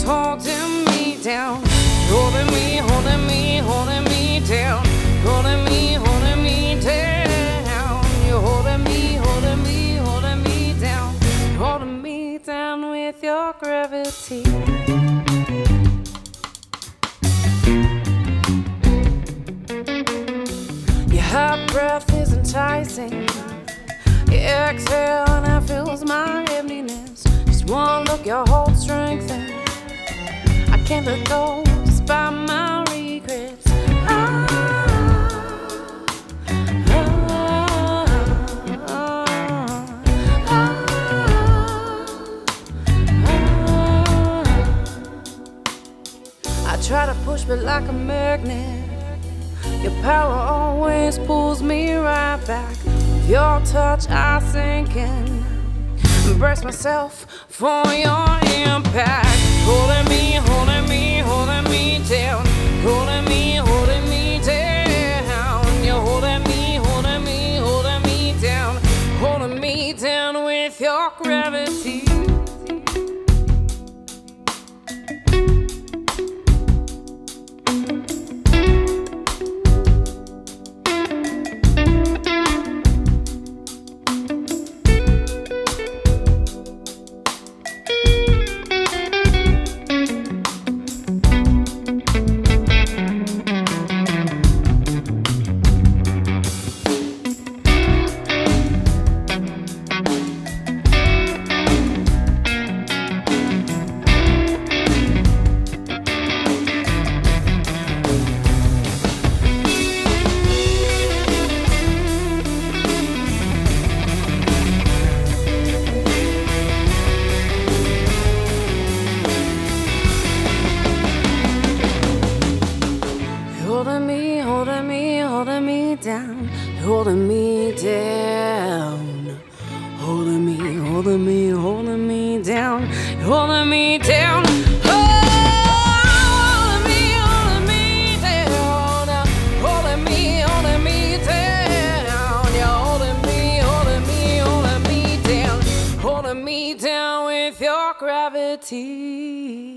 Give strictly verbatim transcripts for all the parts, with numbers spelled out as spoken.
holding me down, holding me, holding me, holding me down, holding me, holding me down. You're holding me, holding me, holding me down, holding me down with your gravity. Your hot breath is enticing. You exhale and that fills my emptiness. Just one look, your whole strength and I can't let go despite my regrets. Ah, ah, ah, ah, ah. I try to push but like a magnet, your power always pulls me right back. With your touch I sink in, embrace myself for your impact. Holding me, holding me, holding me down, holding me, holding me down. You're holding me, holding me, holding me down, holding me down with your gravity. Holding me, holding me, holding me down, holding me down, holding me, holding me, holding me down, holding me down. Holding me, holding me down, holding me, holding me down. You're holding me, holding me, holding me down, holding me down with your gravity.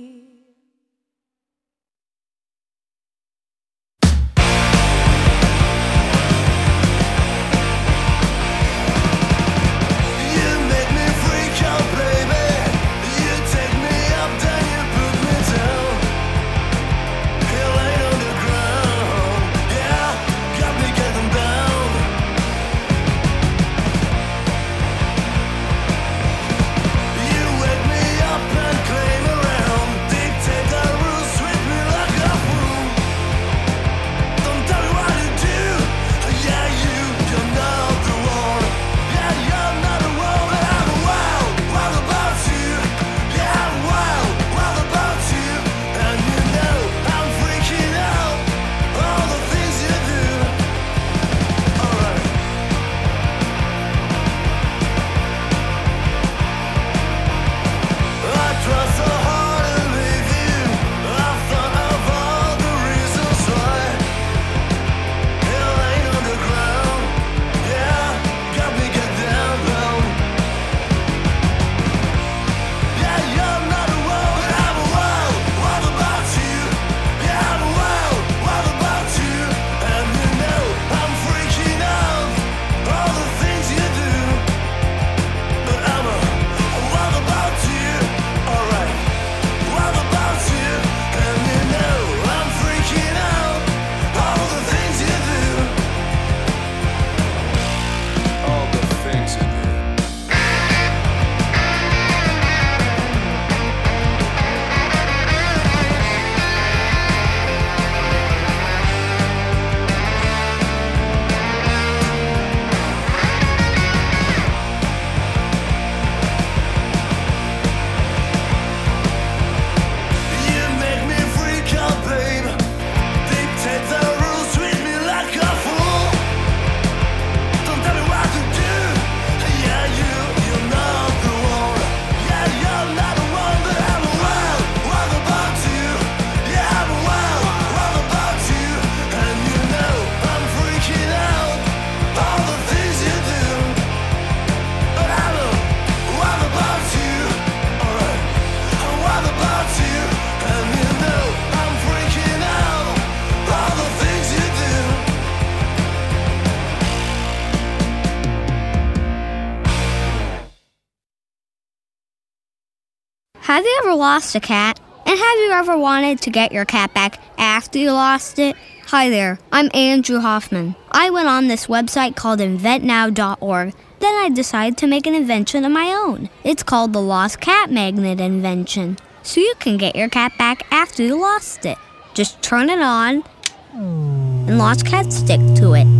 Have you ever lost a cat? And have you ever wanted to get your cat back after you lost it? Hi there, I'm Andrew Hoffman. I went on this website called invent now dot org. Then I decided to make an invention of my own. It's called the Lost Cat Magnet invention. So you can get your cat back after you lost it. Just turn it on, and lost cats stick to it.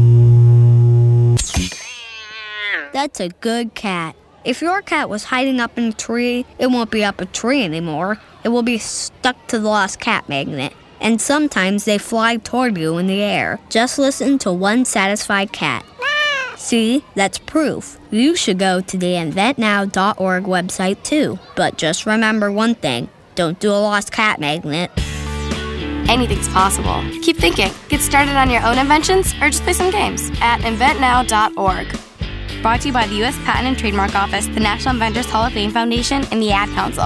That's a good cat. If your cat was hiding up in a tree, it won't be up a tree anymore. It will be stuck to the lost cat magnet. And sometimes they fly toward you in the air. Just listen to one satisfied cat. See, that's proof. You should go to the invent now dot org website too. But just remember one thing. Don't do a lost cat magnet. Anything's possible. Keep thinking. Get started on your own inventions or just play some games at invent now dot org. Brought to you by the U S Patent and Trademark Office, the National Inventors Hall of Fame Foundation, and the Ad Council.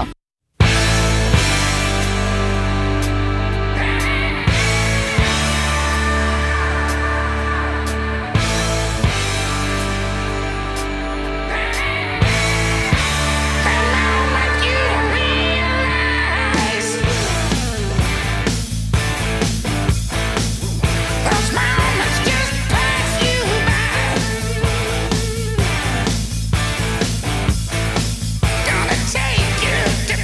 Take you to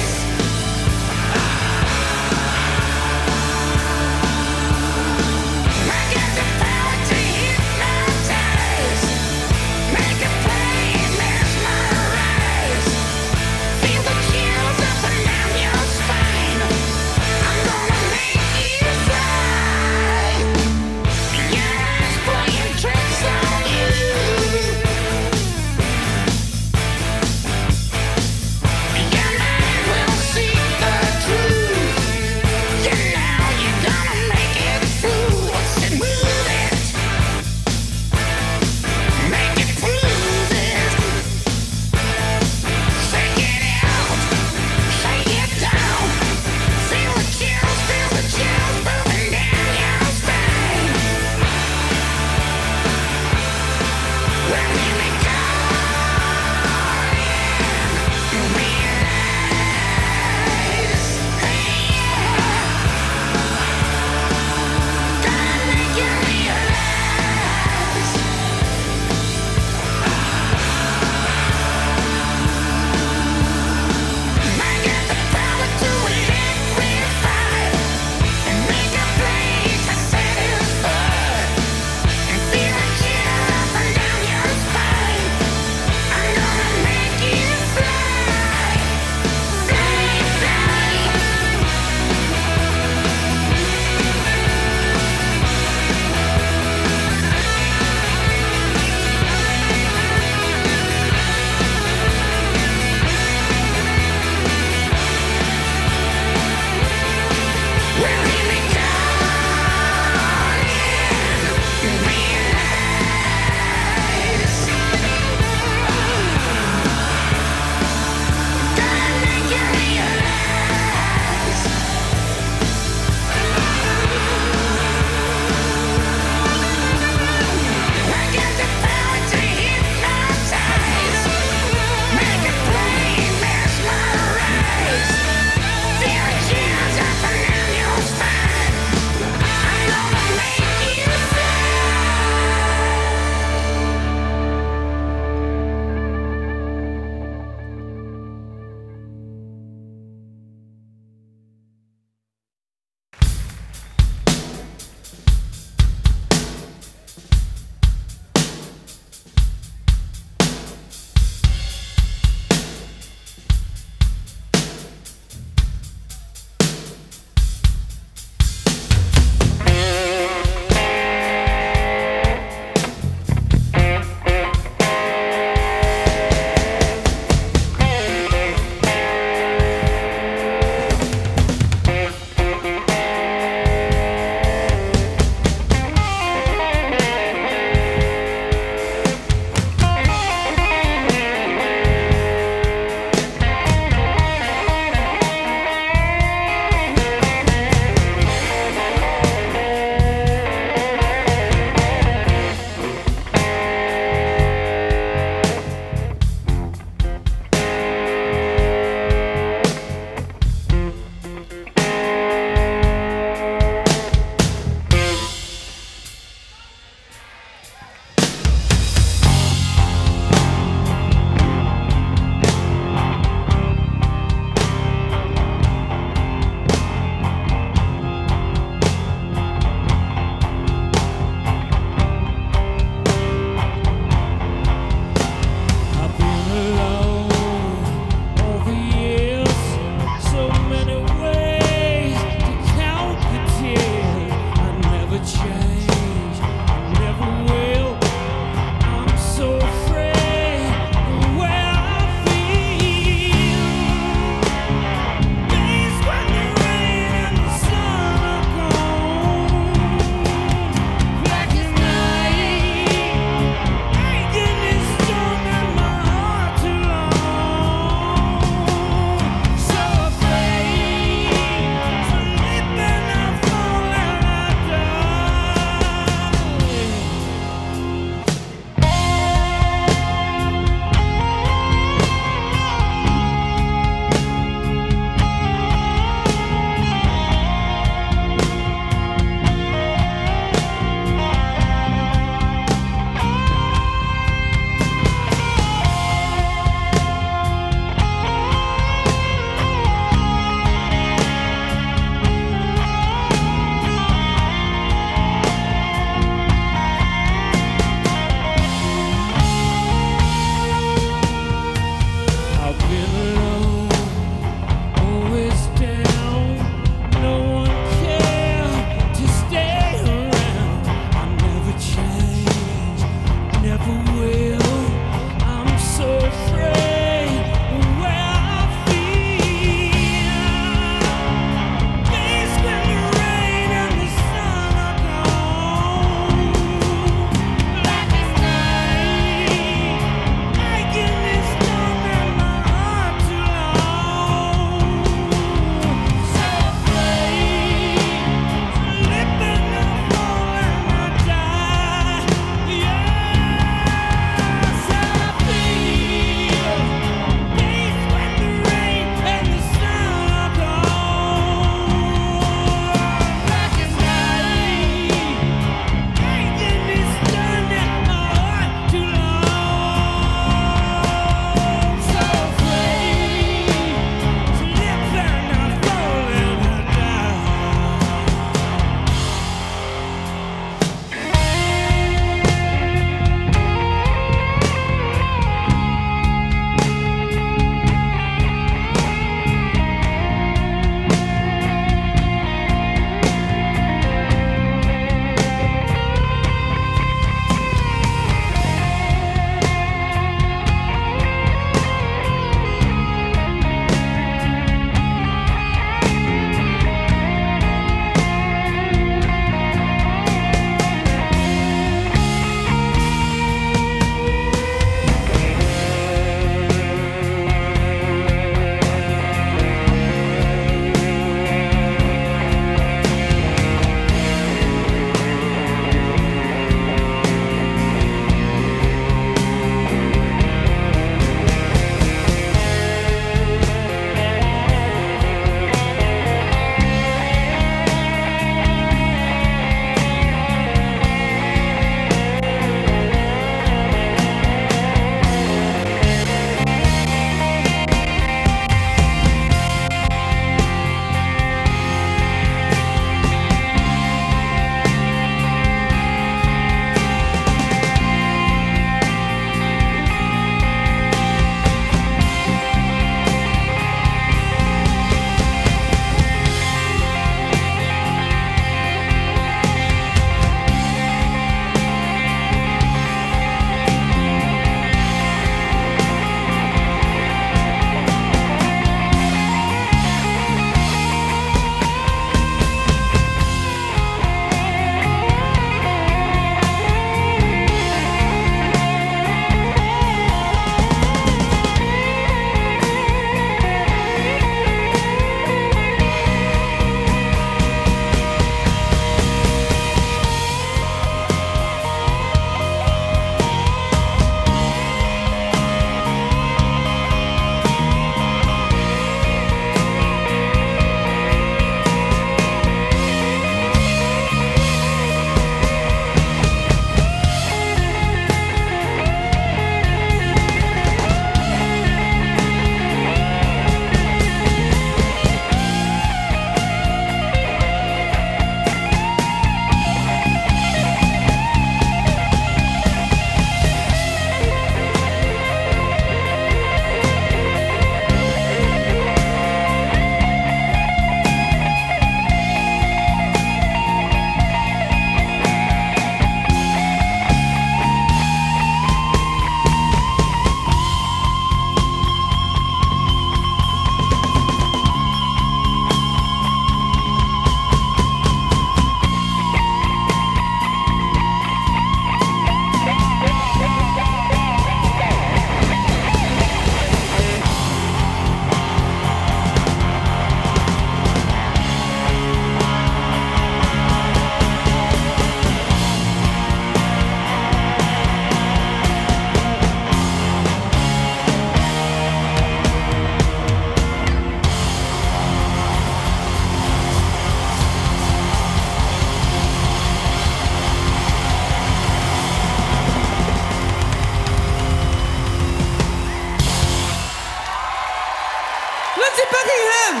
him!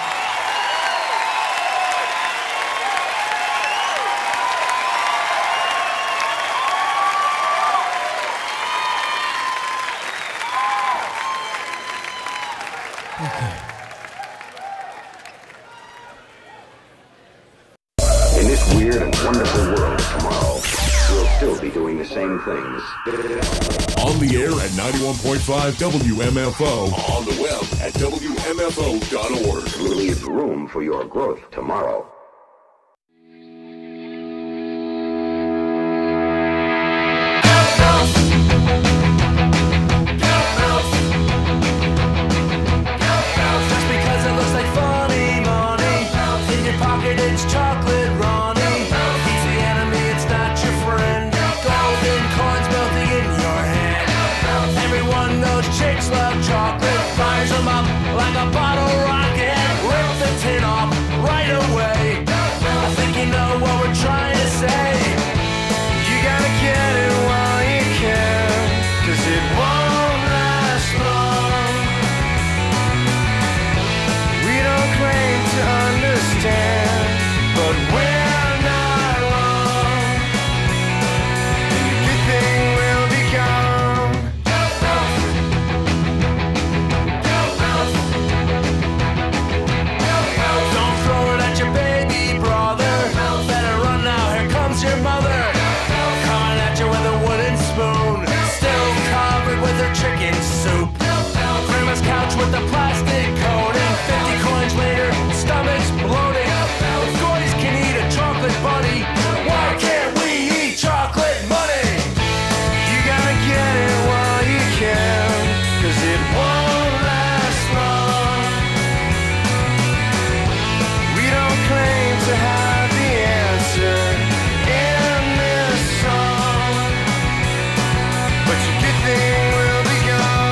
In this weird and wonderful world tomorrow, we'll still be doing the same things. On the air at ninety-one point five W M F O. On the web at W M F O dot org. We'll leave room for your growth tomorrow. Just because it looks like funny money, in your pocket it's chocolate Ronnie. He's the enemy, it's not your friend. Golden coins melting in your hand. Everyone knows chicks love chocolate. Fires them up like a bottle rocket. Rip the tin off right away. I think you know what we're trying to say. You gotta get it while you can, 'cause it won't last long. We don't claim to understand, but we're not wrong. And the good thing will be gone. Don't throw it at your baby brother. Better run now, here comes your mother. Coming at you with a wooden spoon, still covered with her chicken soup. Grandma's couch with the plastic coating. Fifty coins later, stomach's bloating. If boys can eat a chocolate bunny, why can't we eat chocolate money? You gotta get it while you can, 'cause it won't last long. We don't claim to have the answer in this song, but your good thing will be gone.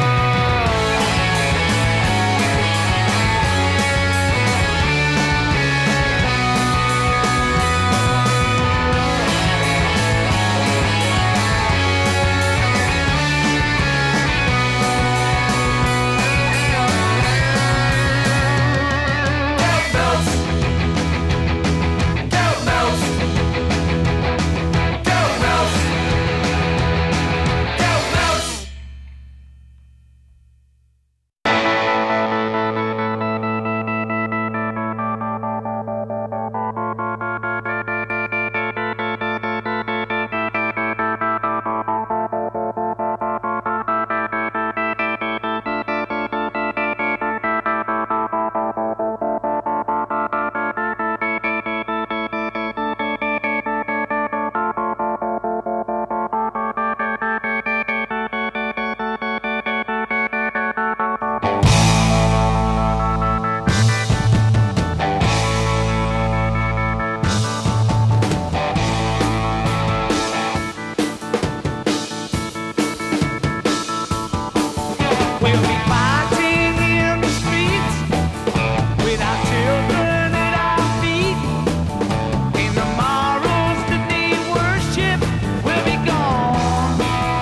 We'll be fighting in the streets with our children at our feet. And tomorrow's the day worship will be gone.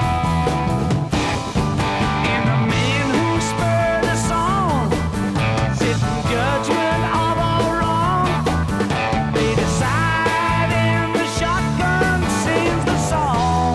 And the men who spurred us on sit in judgment of all wrong. They decide and the shotgun sings the song.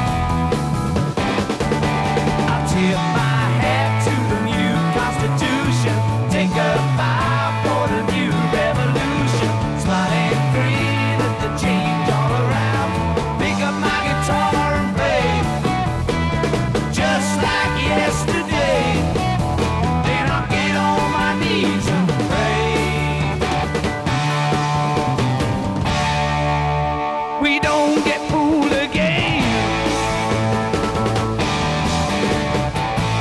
I'll tip my hat to the new Constitution. Take a bow for the new revolution. Sliding free, let the change all around. Pick up my guitar and play, just like yesterday. Then I'll get on my knees and pray. We don't get fooled again.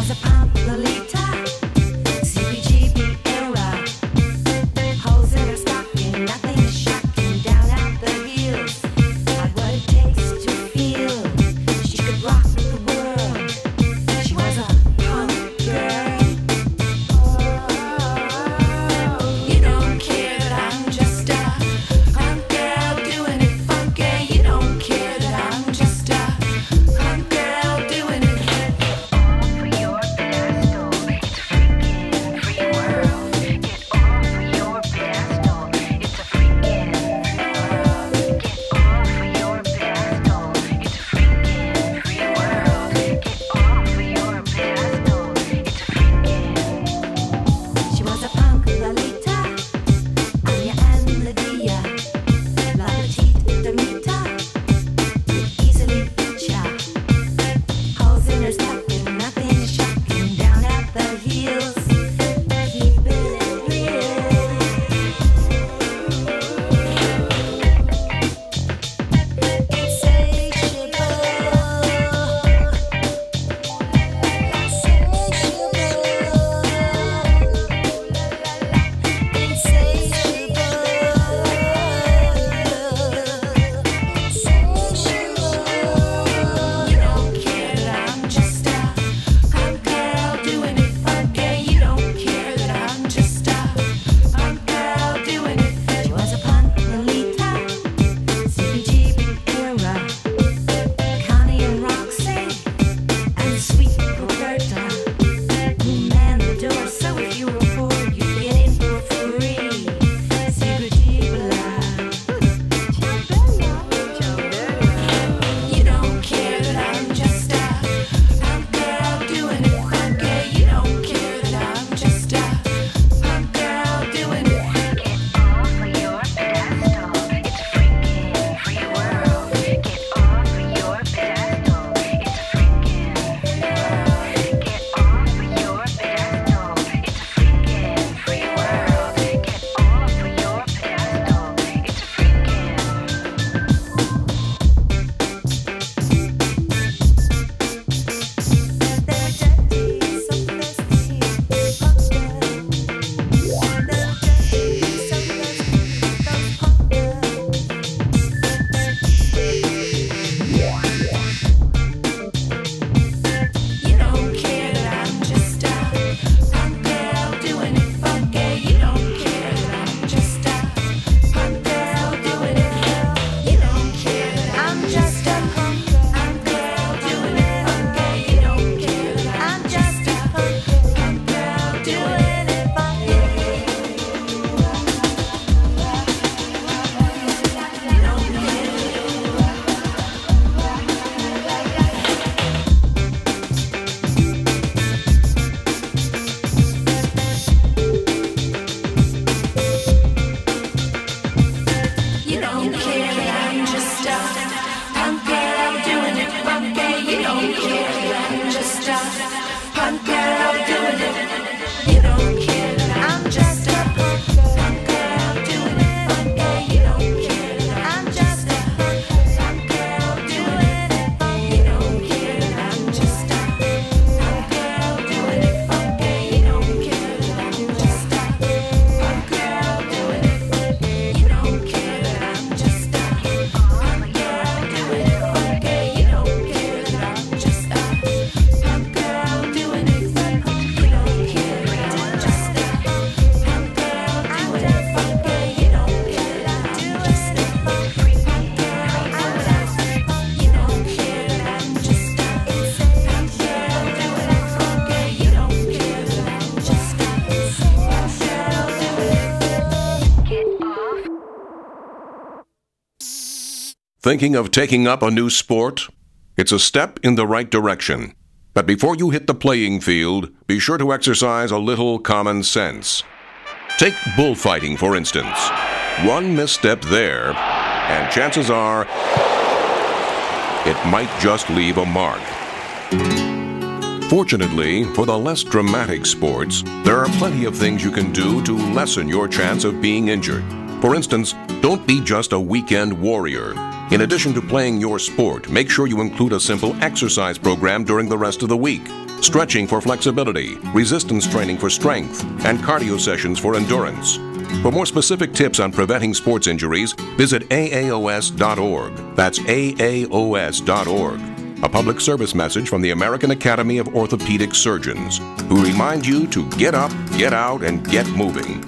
was a punk Lolita, C B G B era. Holes in her stocking, nothing is shocking. Down out the heels, had what it takes to feel. She could rock the world. She was a punk girl. You don't care that I'm just a punk girl doing it funky. You don't care that I'm just a punk girl doing it all for your pedestal. It's a freaking free world. Get all for your pedestal. It's a freaking free world. Get all for your pedestal. It's a freaking free world. Get all for your pedestal. It's a freaking. She was a punk Lolita, Anya and Lydia, La Petite Demita, easily picture. Holes in her stocking, nothing is shocking. Down at the heels, keeping it real. You don't care that I'm just a punk girl doing it funky. You don't care that I'm just a punk girl doing it. She was a punk Lolita, C B G B era. Connie and Roxy and sweet Roberta who manned the door. So if you were poor, you'd get in for free. Secret You don't care that I'm just a punk girl doing it funky. You don't care that I'm just a punk girl doing it. Get all for your pedestal. It's a freaking free world. Get all for your pedestal. It's a freaking free world. Get all for your pedestal. It's a freaking free world. Get all for your pedestal. It's a freaking. You don't care that I'm just a punk girl doing it funky. You don't care that I'm just a punk girl doing it. You don't care that I'm just a punk girl doing it funky. You don't care that I'm just a punk girl doing it funky. You don't care that I'm just a punk girl doing it funky. You don't care that I'm just a punk girl doing it. You don't care that I'm just a punk girl doing it funky. You don't care that I'm just a punk girl doing it funky. You don't care that I'm just a punk girl doing it funky. You don't care that I'm just a punk girl doing it. You don't care that I'm just a punk girl doing it funky. You don't care that I'm just a punk girl doing it. You don't care that I'm just a punk girl doing it funky. You don't care that I'm just a punk girl doing it. You don't care that I'm just a punk girl doing it funky. You don't care that I'm just a punk girl doing it. Get off. Thinking of taking up a new sport? It's a step in the right direction. But before you hit the playing field, be sure to exercise a little common sense. Take bullfighting, for instance. One misstep there, and chances are it might just leave a mark. Fortunately, for the less dramatic sports, there are plenty of things you can do to lessen your chance of being injured. For instance, don't be just a weekend warrior. In addition to playing your sport, make sure you include a simple exercise program during the rest of the week. Stretching for flexibility, resistance training for strength, and cardio sessions for endurance. For more specific tips on preventing sports injuries, visit A A O S dot org. That's A A O S dot org. A public service message from the American Academy of Orthopedic Surgeons, who remind you to get up, get out, and get moving.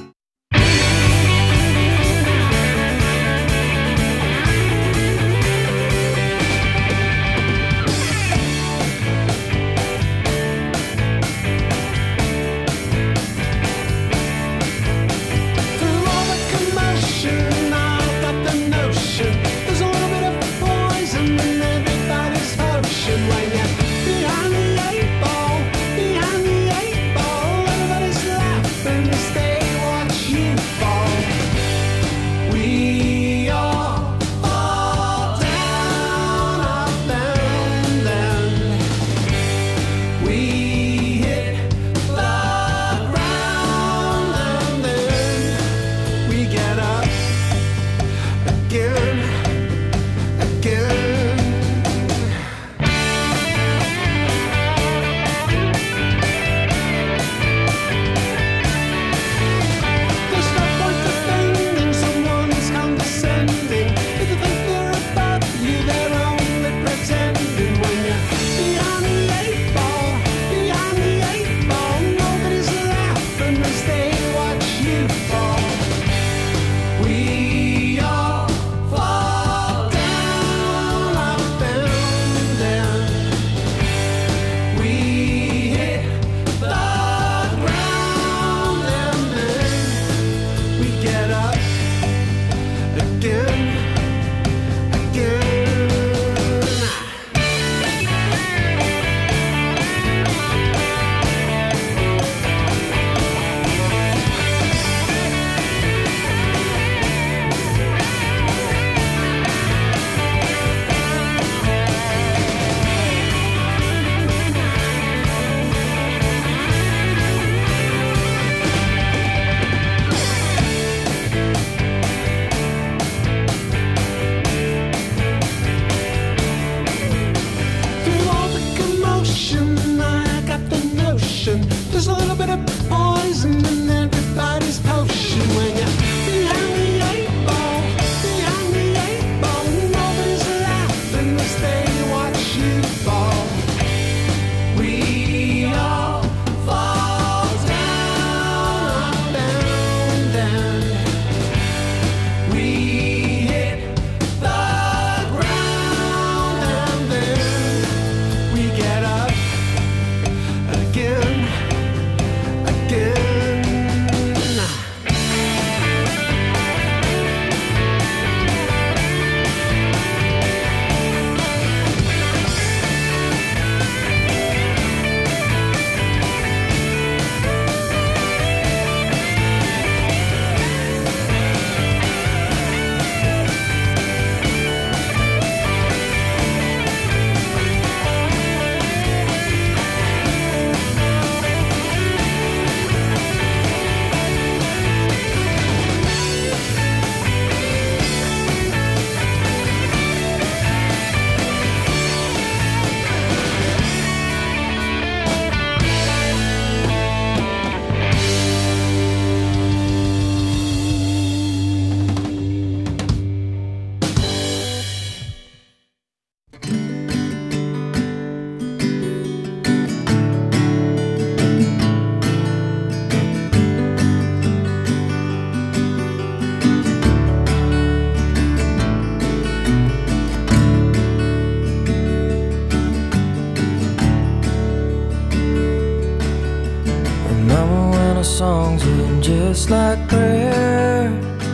songs are just like prayer,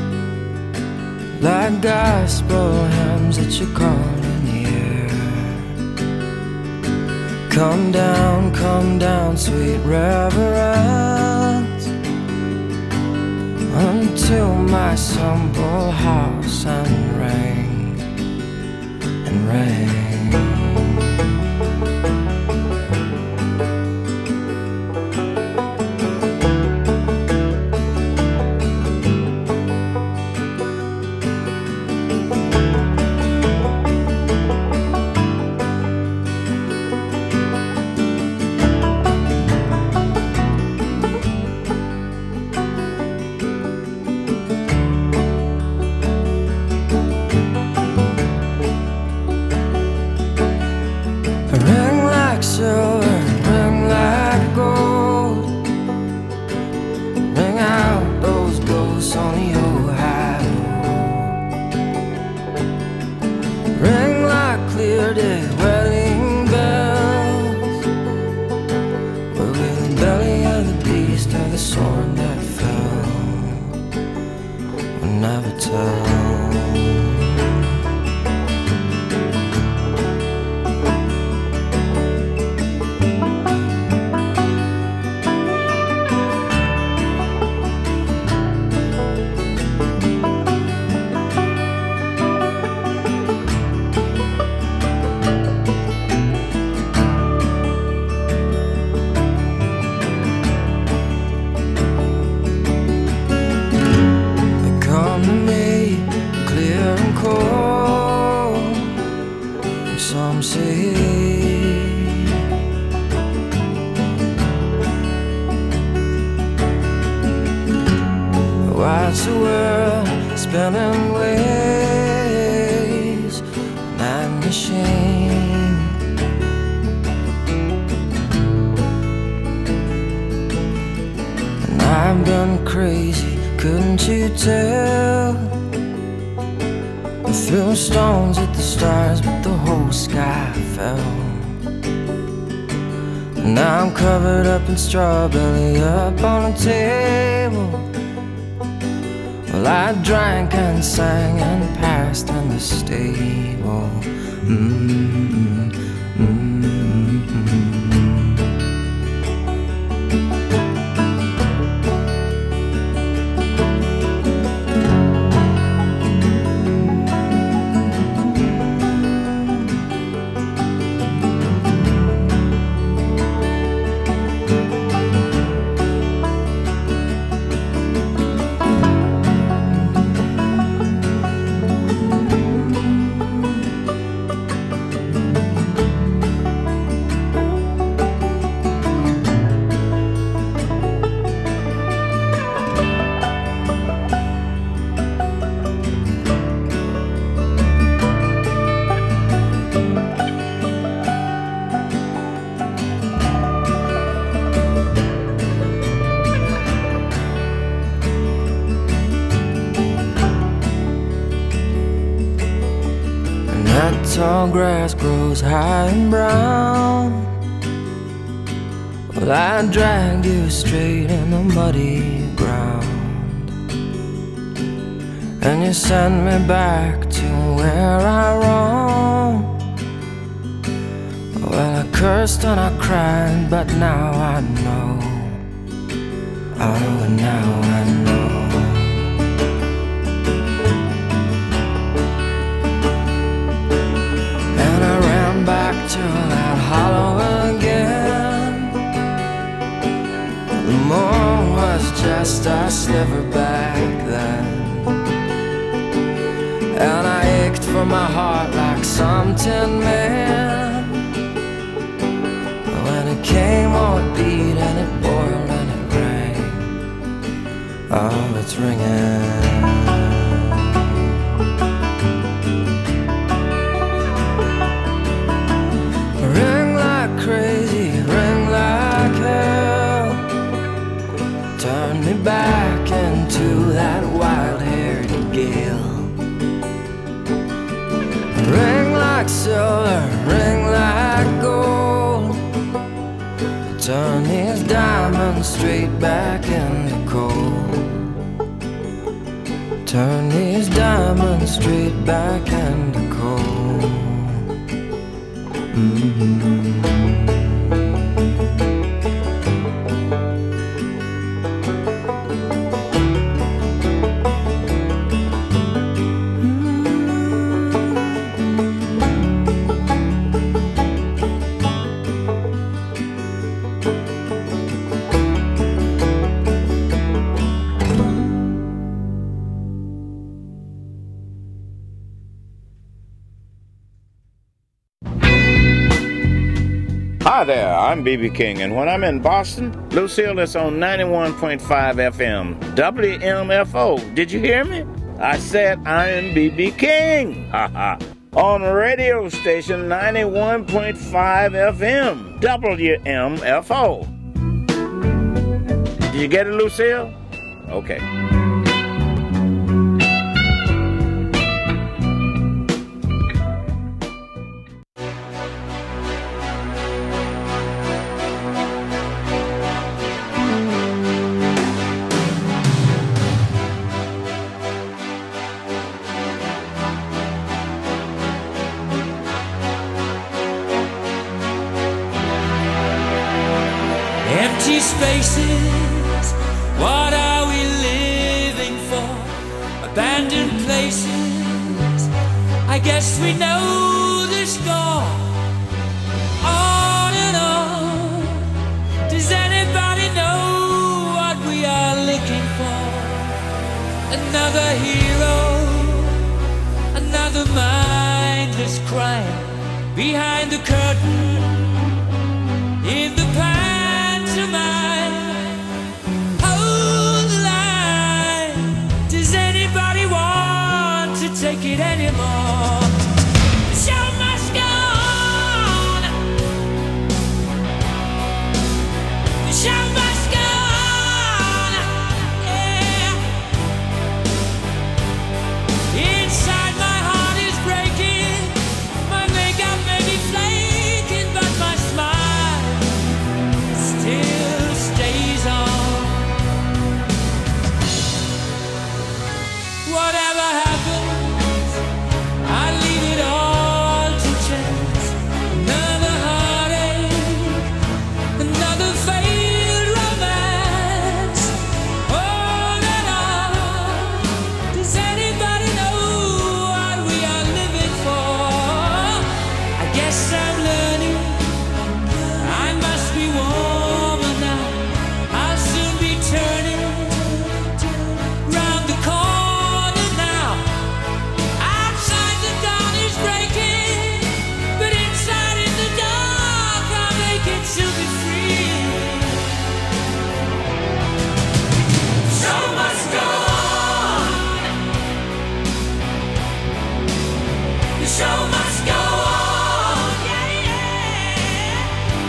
like gospel hymns that you call in the air. Come down, come down, sweet reverence, until my simple house and ring and ring. the sword that fell will never tell. Some say why's the world spinning ways and machine? And I've been crazy, couldn't you tell? I threw stones at the stars, but the whole sky fell. And now I'm covered up in straw, belly up on a table. Well, I drank and sang and passed in the stable. Mm-hmm. Mm-hmm. That tall grass grows high and brown. Well, I dragged you straight in the muddy ground, and you sent me back to where I roamed. Well, I cursed and I cried, but now I know. Oh, now I know. To that hollow again. The moon was just a sliver back then, and I ached for my heart like some tin man. When it came, oh, it beat and it boiled and it rang. Oh, it's ringing. Crazy, ring like hell. Turn me back into that wild-haired gale. Ring like silver, ring like gold. Turn these diamonds straight back into coal. Turn these diamonds straight back into coal. Mm-hmm. Hi there, I'm B B King, and when I'm in Boston, Lucille is on ninety-one point five F M, W M F O. Did you hear me? I said I'm B B King. Ha ha. On radio station ninety-one point five F M, W M F O. Did you get it, Lucille? Okay. empty spaces. What are we living for? Abandoned places. I guess we know the score. On and on. Does anybody know what we are looking for? Another hero, another mindless crime behind the curtain in the pantomime. Hold the line. Does anybody want to take it anymore? The show must go on. The show must go on. Yeah. Inside my heart is breaking. My makeup may be flaking, but my smile still stays on. Whatever happens, I leave it all to chance. Another heartache, another failed romance. On and on. Does anybody know what we are living for? I guess I'm learning. I must be warmer now. I'll soon be turning round the corner now. Outside the dawn is breaking, but inside in the dark I'll make it to be free. The show must go on. The show must go on. Yeah, yeah.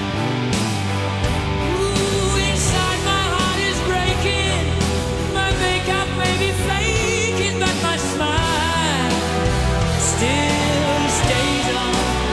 Ooh, inside my heart is breaking. My makeup may be flaking, but my smile still stays on.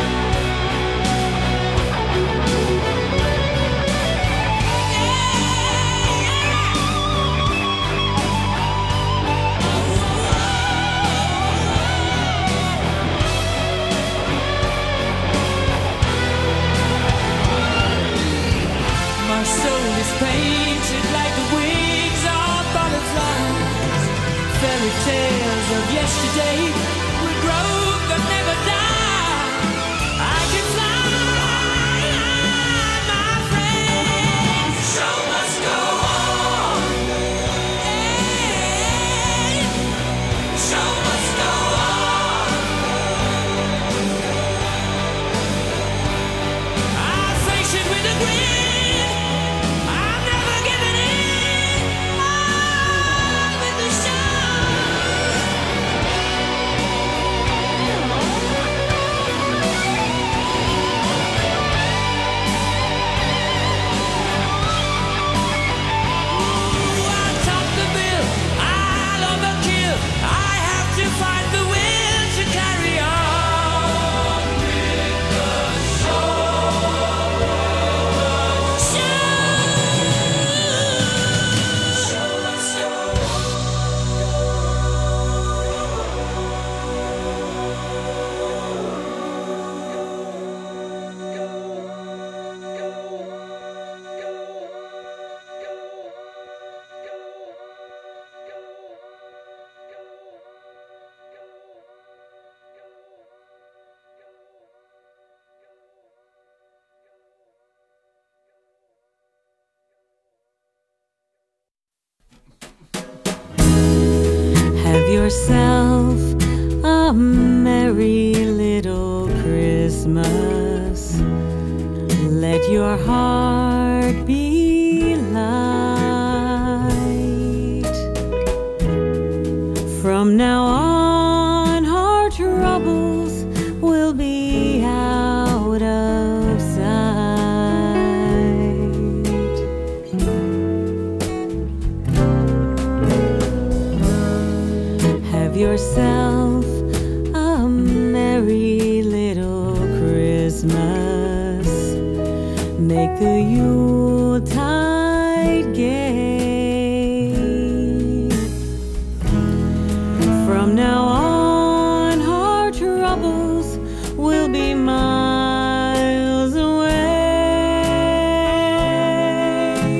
My soul is painted like the wings of butterflies. Fairy tales of yesterday will grow but never die. I can fly, my friend. The show must go on. Hey, the show must go on. I'll face it with a grin. I'm never giving in. On with the show. Ooh, I'll top the bill. I'll overkill. I have to find the will to carry on with the show. Show must go Have yourself a merry little Christmas. Let your heart be light. From now on, our troubles will be out of sight. Have yourself a merry little Christmas. Make the Yuletide gay. From now on, our troubles will be miles away.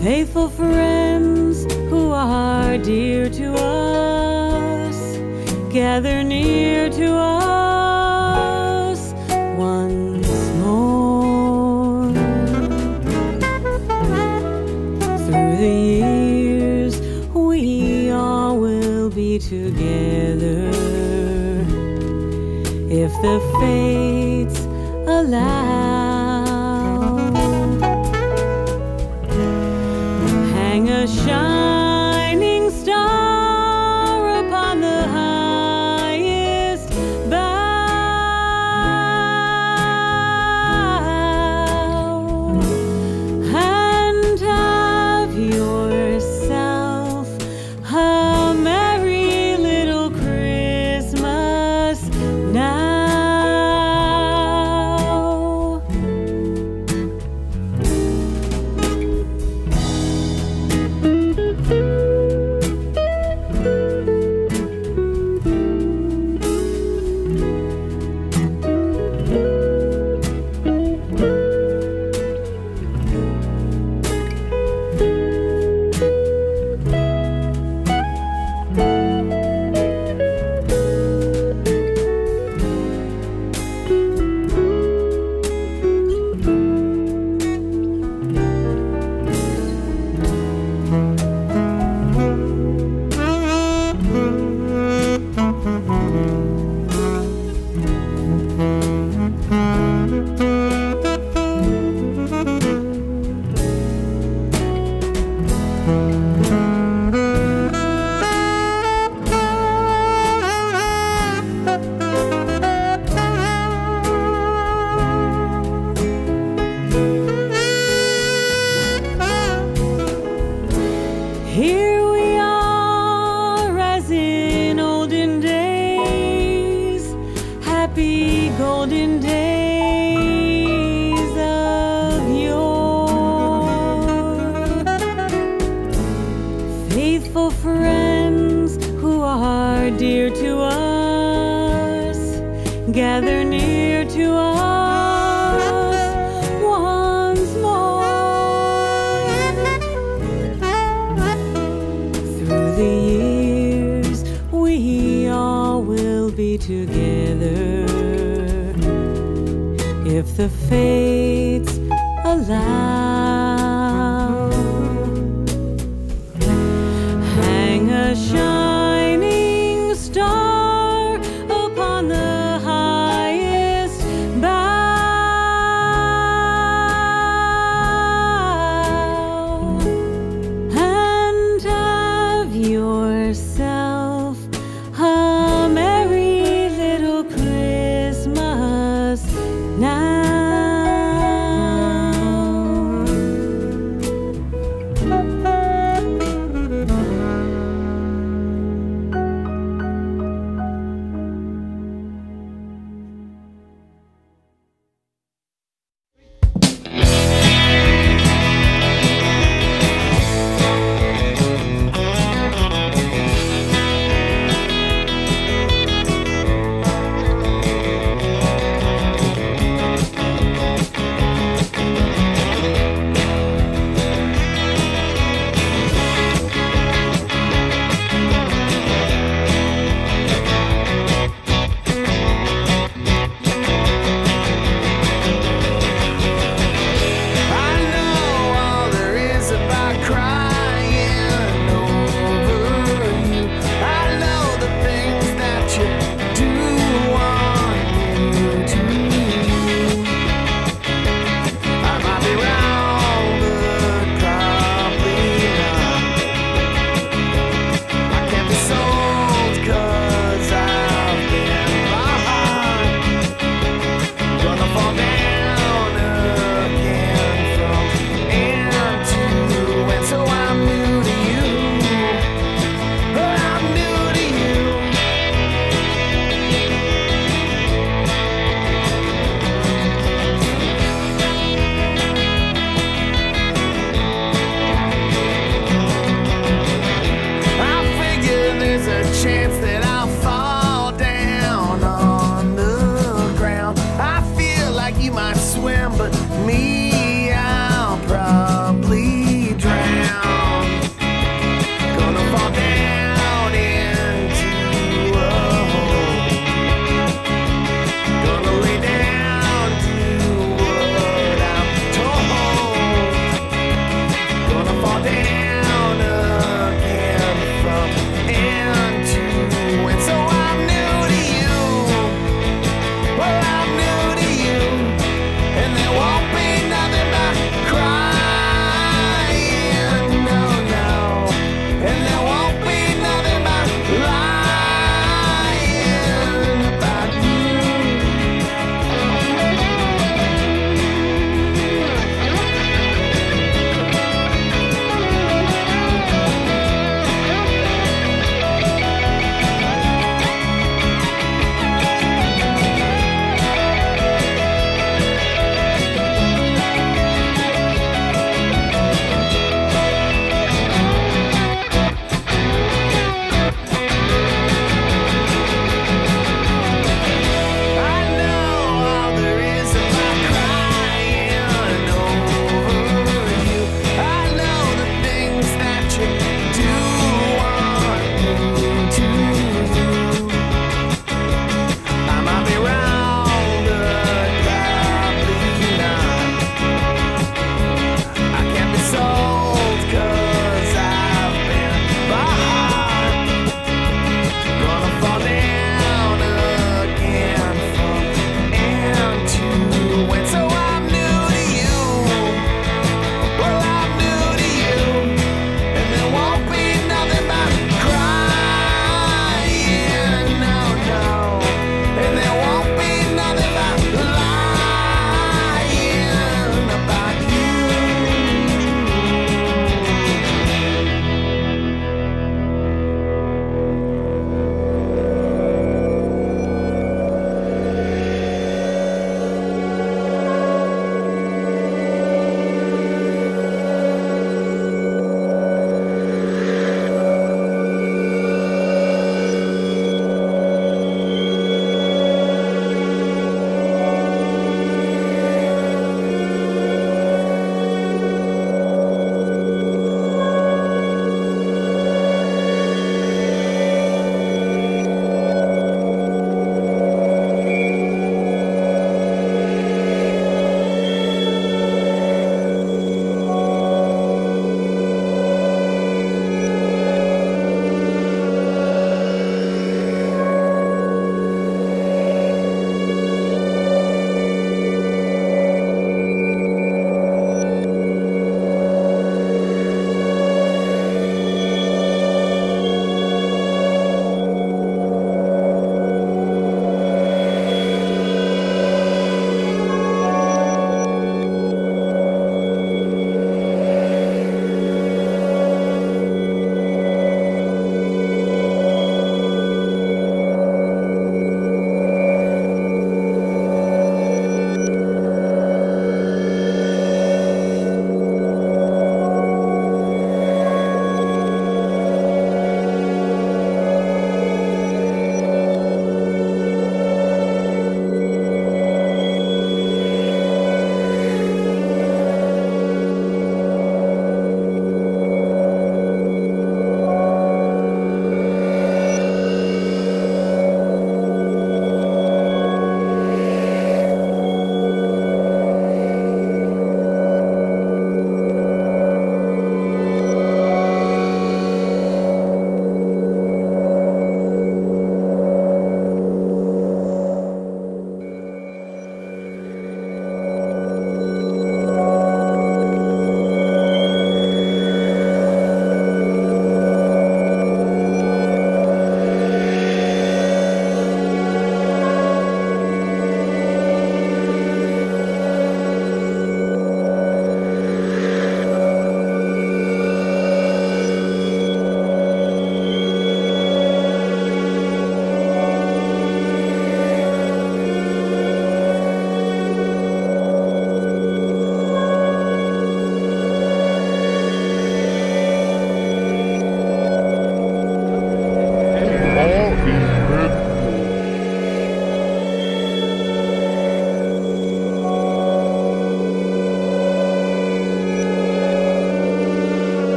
Faithful friends who are dear to us, gather near to us once more. Through the years, we all will be together if the fates allow. Hang a shining star upon the highest bough, and have yourself a merry little Christmas now. Here we are as in olden days, happy golden days of yore. Faithful friends who are dear to us, gather near to us once more. Through the years, we all will be together if the fates allow. Hang a shining star upon the highest bough, and have yourself a merry little Christmas now. swim, but me, I'll probably drown.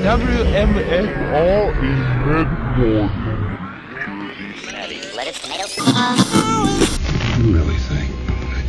W M F R is headquarters. Lettuce, tomatoes. You really think